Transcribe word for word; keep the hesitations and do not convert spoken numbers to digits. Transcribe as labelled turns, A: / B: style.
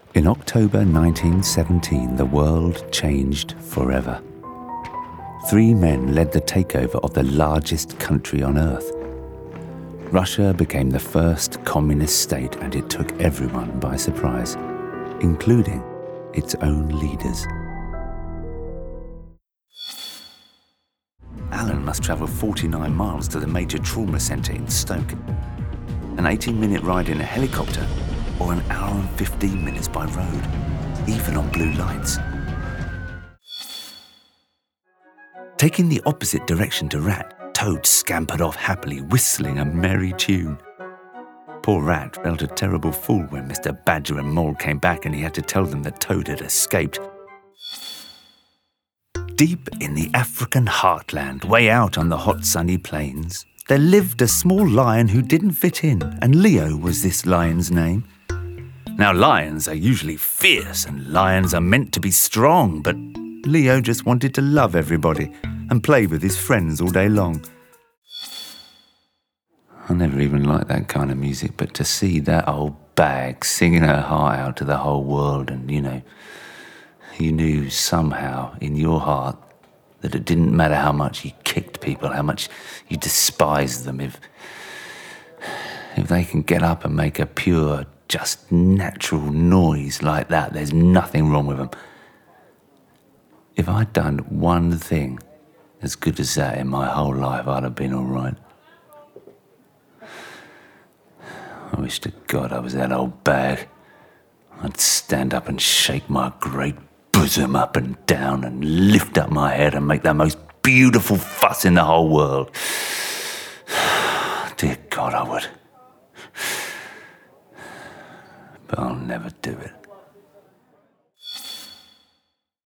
A: In October nineteen seventeen, the world changed forever. Three men led the takeover of the largest country on earth. Russia became the first communist state, and it took everyone by surprise, including its own leaders. Alan must travel forty-nine miles to the major trauma centre in Stoke. An eighteen-minute ride in a helicopter, or an hour and fifteen minutes by road, even on blue lights. Taking the opposite direction to Rat, Toad scampered off happily, whistling a merry tune. Poor Rat felt a terrible fool when Mister Badger and Mole came back and he had to tell them that Toad had escaped. Deep in the African heartland, way out on the hot sunny plains, there lived a small lion who didn't fit in, and Leo was this lion's name. Now, lions are usually fierce and lions are meant to be strong, but Leo just wanted to love everybody and play with his friends all day long. I never even liked that kind of music, but to see that old bag singing her heart out to the whole world, and, you know, you knew somehow in your heart that it didn't matter how much you kicked people, how much you despised them, if, if they can get up and make a pure, just natural noise like that, there's nothing wrong with them. If I'd done one thing as good as that in my whole life, I'd have been all right. I wish to God I was that old bag. I'd stand up and shake my great bosom up and down and lift up my head and make the most beautiful fuss in the whole world. Dear God, I would. But I'll never do it.